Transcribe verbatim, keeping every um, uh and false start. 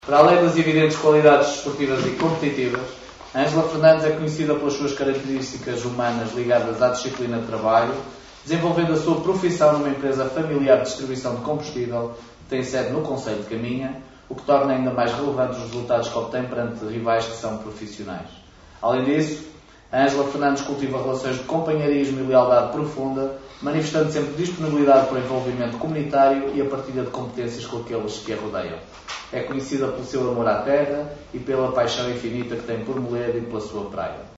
Para além das evidentes qualidades desportivas e competitivas, Ângela Fernandes é conhecida pelas suas características humanas ligadas à disciplina de trabalho, desenvolvendo a sua profissão numa empresa familiar de distribuição de combustível, que tem sede no concelho de Caminha, o que torna ainda mais relevantes os resultados que obtém perante rivais que são profissionais. Além disso, Ângela Fernandes cultiva relações de companheirismo e lealdade profunda, manifestando sempre disponibilidade para o envolvimento comunitário e a partilha de competências com aqueles que a rodeiam. É conhecida pelo seu amor à terra e pela paixão infinita que tem por Moledo e pela sua praia.